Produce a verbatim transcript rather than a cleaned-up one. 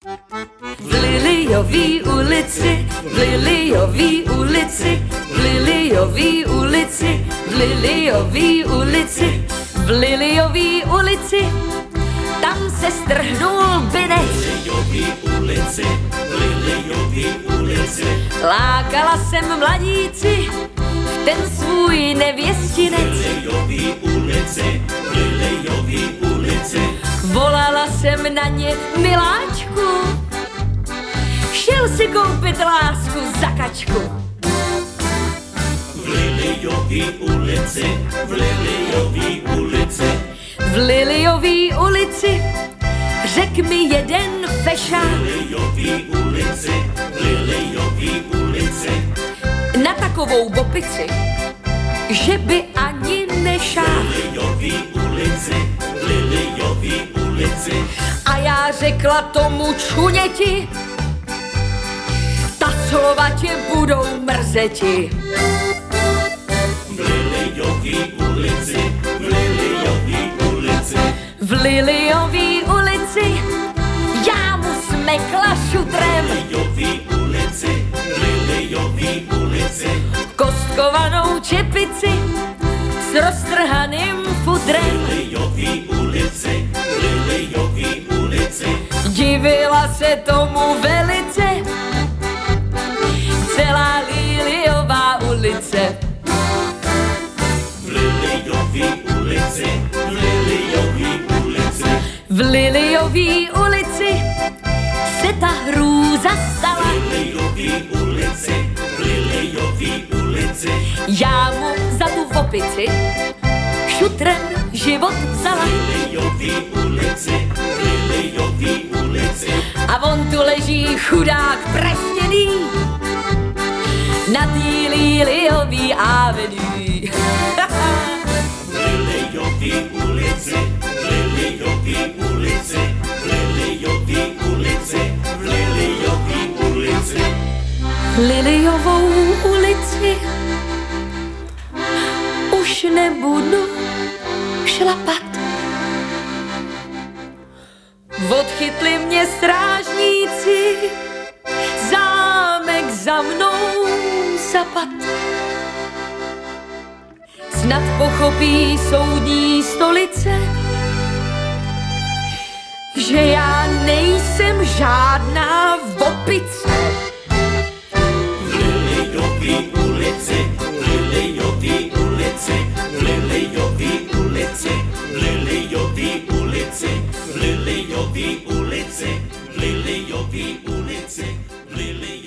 V Liliový ulici, v Liliový ulici, v Liliový ulici, v Liliový ulici, v Liliový ulici, tam se strhnul binec. V Liliový ulici, v Liliový ulici, Lákala jsem mladíci v ten svůj nevěstinec. v Liliový ulici, v Liliový ulici, Volala jsem na ně, miláčku, šel si koupit lásku za kačku. v Liliový ulici, v Liliový ulici, V Liliový ulici řek mi jeden fešák, v Liliový ulici, v Liliový ulici, na takovou bopici, že by ani nešáhl. v Liliový ulici, v Liliový ulici, A já řekla tomu čuněti, ta slova tě budou mrzeti. v Liliový ulici, v Liliový ulici, V Liliový ulici já mu smekla šutrem v Liliový ulici, v Liliový ulici, kostkovanou čepici s roztrhaným fudrem. v Liliový ulici, v Liliový ulici, Divila se tomu velice celá Liliová ulice. v Liliový ulici, v Liliový ulici, V Liliový ulici se ta hrůza stala. v Liliový ulici, v Liliový ulici, Já mu za tu vopici šutrem život vzala. v Liliový ulici, v Liliový ulici, A on tu leží chudák praštěný na tý Liliový avenue. v Liliový ulici, v Liliový ulici, v Liliový ulici, v Liliový ulici, Liliovou ulici už nebudu šlapat. Odchytli mě strážníci, zámek za mnou zapat. Snad pochopí soudní stolice, že já nejsem žádná vopice. v Liliový ulici, v Liliový ulici, v Liliový ulici, v Liliový ulici, v Liliový ulici, v Liliový ulici, v Liliový